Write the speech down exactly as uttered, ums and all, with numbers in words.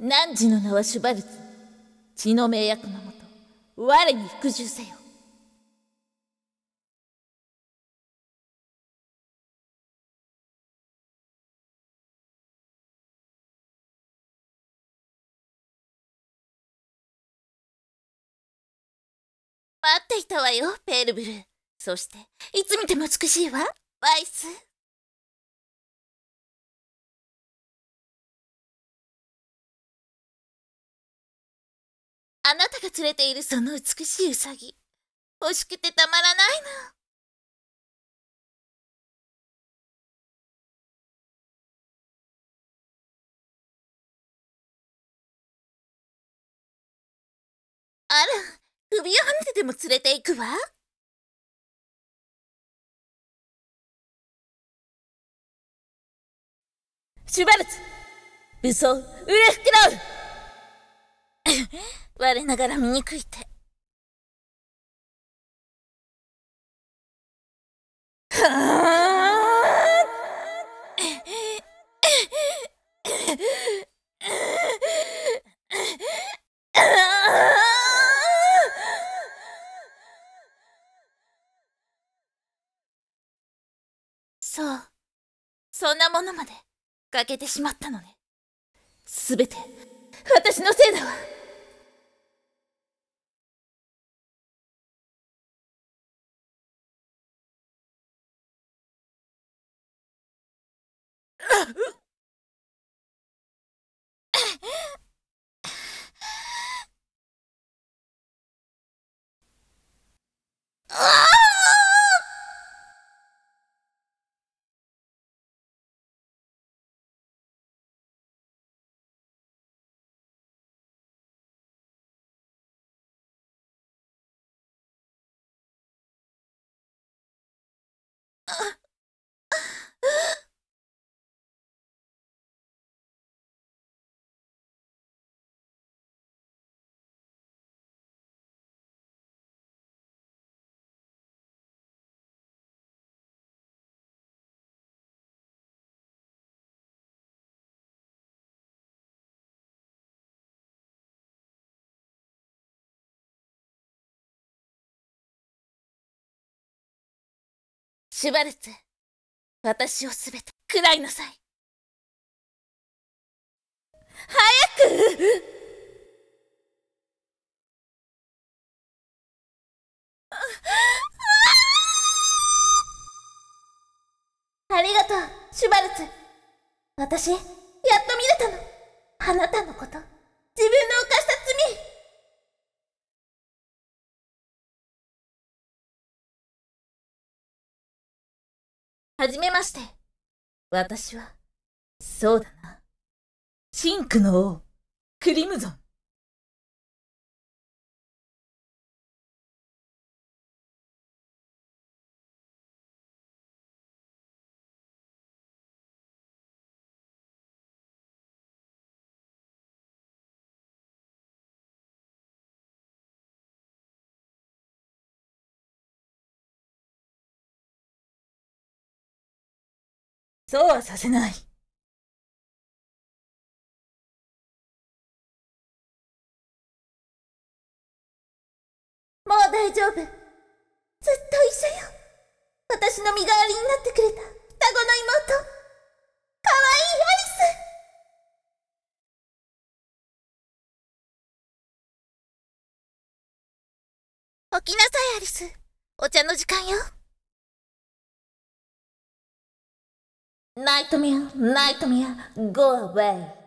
汝の名はシュバルツ。血の盟約のもと我に服従せよ。待っていたわよ、ペールブルー。そしていつ見ても美しいわ、バイス。あなたが連れているその美しいウサギ、欲しくてたまらないの。あら、首をはねてでも連れて行くわ。シュバルツ、武装ウレフクラウ我ながら醜いて。はあそう、そんなものまで欠けてしまったのね。すべて私のせいだわ。シュバルツ、私をすべて食らいなさい。早くありがとう、シュバルツ。私、やっと見れたの。あなたのこと、自分の犯した罪。はじめまして。私は、そうだな。シンクの王、クリムゾン。そうはさせない。もう大丈夫。ずっと一緒よ。私の身代わりになってくれた双子の妹、かわいいアリス。起きなさい、アリス。お茶の時間よ。ナイトメア、ナイトメア、Go away。